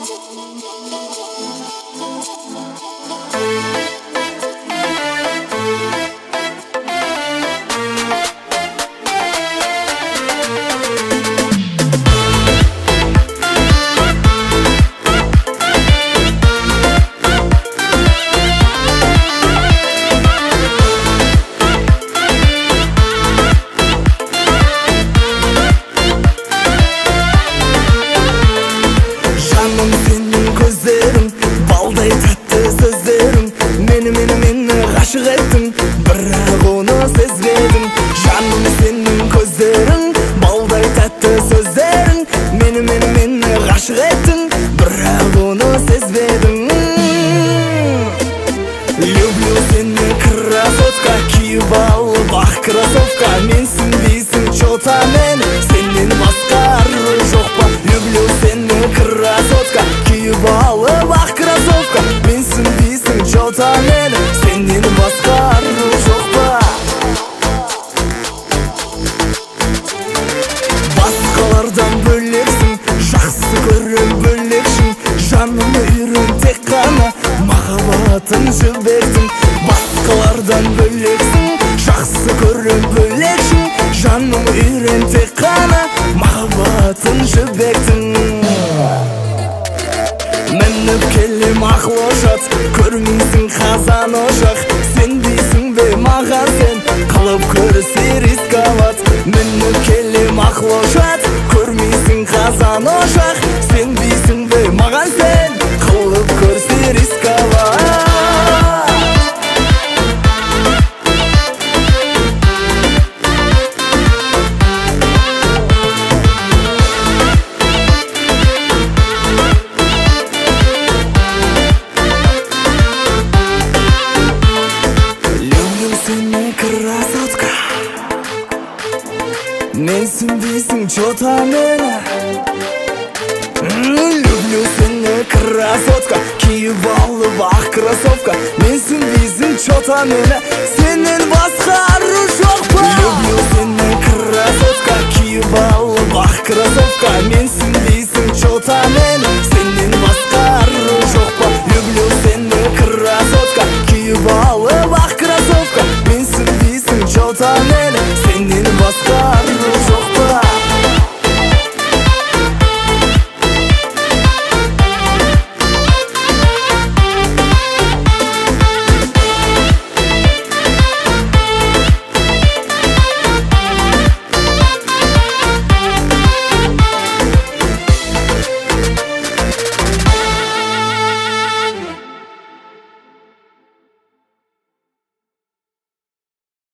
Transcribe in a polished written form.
Aşık ettin, bırak onu sezmedim. Canım senin gözlerin, balday tatlı sözlerin. Meni aşık ettin, bırak onu sezmedim. Люблю seni красотка, kiyip al bak krasovka. Mensin deysin çota men, senin başka arı жоқ па. Люблю seni красотка, kiyip al bak krasovka. Mensin deysin çota men, senin başka arı жоқ па. Басқалардан бөлексің, жақсы көрем бөлекшің. Жанымы үйрен тек қана, махаббатын жібердің. Басқалардан бөлексің, жақсы көрем бөлекшің. Жанымы үйрен тек қана, махаббатын жібердің. Мініп келем ақыл ошақ, көрмейсің қазан ошақ. Сен дейсің бе маған сен, қылып көрсе рисковат. Мініп келем ақыл ошақ, көрмейсің қазан ошақ. Сен дейсің бе маған сен, қылып көрсе рисковат. Красотка, менсің дейсің чота мені. Люблю seni красотка, киіп алып ақ кроссовка. Менсің дейсің чота мені, сенен басқа ару жоқ па. Люблю seni красотка, киіп алып ақ кроссовка. Менсің дейсің чота мені, сенен басқа ару жоқ па. Люблю seni красотка, киіп алып ақ кроссовка. Менсің дейсің чота мені, сенен басқа